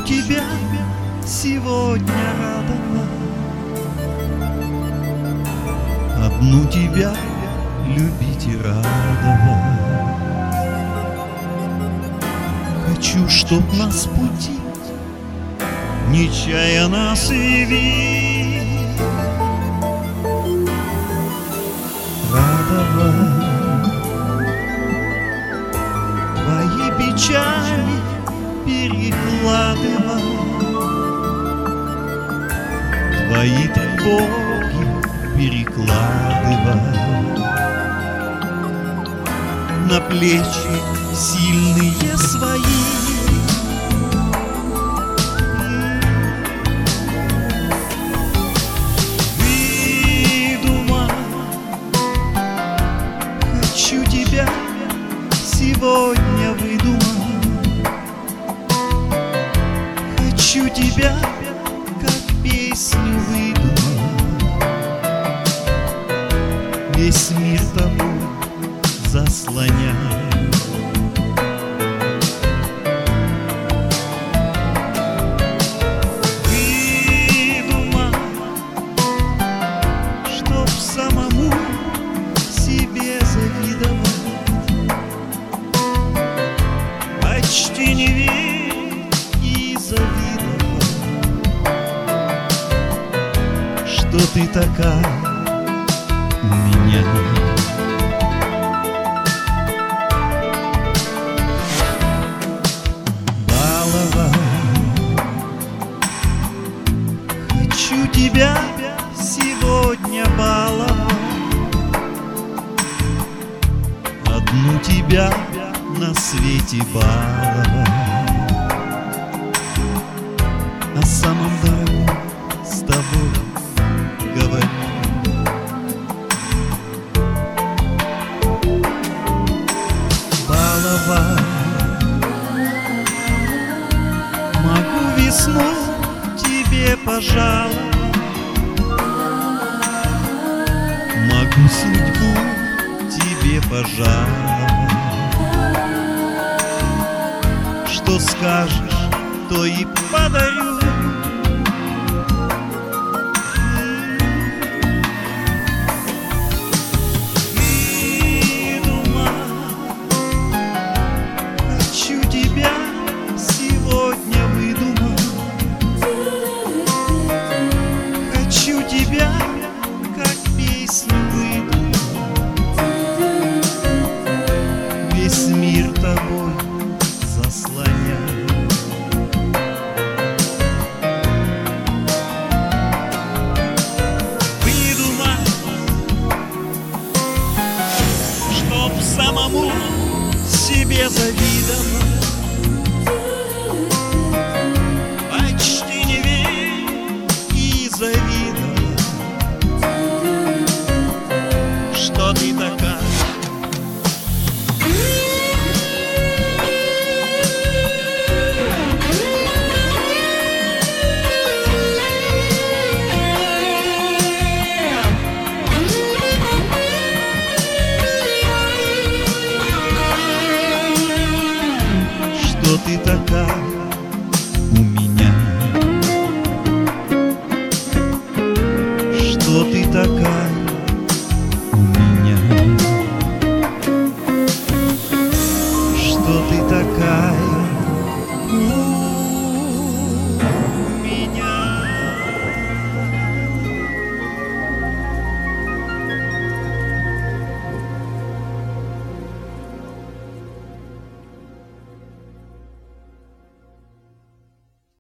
тебя сегодня радовать, одну тебя любить и радовать. Хочу, чтоб нас пути нечаянно свели, радовать. Твои печали перекладывать, твои тревоги перекладывать на плечи сильные свои. Хочу тебя сегодня выдумать, хочу тебя как песню выдумать, весь мир тобой заслоняет. Выдумать, чтоб самому себе завидовать, почти не верить и завидовать, что ты такая у меня. Баловать, хочу тебя сегодня баловать, одну тебя на свете баловать, о самом дорогом с тобой говорить. Баловать, могу весну тебе пожаловать, могу судьбу тебе пожаловать. Что скажешь, то и подарю. Выдумать, хочу тебя сегодня выдумать, хочу тебя как песню выдумать, весь мир тобой заслоняет. Выдумать, чтоб самому себе завидовать, почти не верить и завидовать, что ты такая. Что ты такая у меня, что ты такая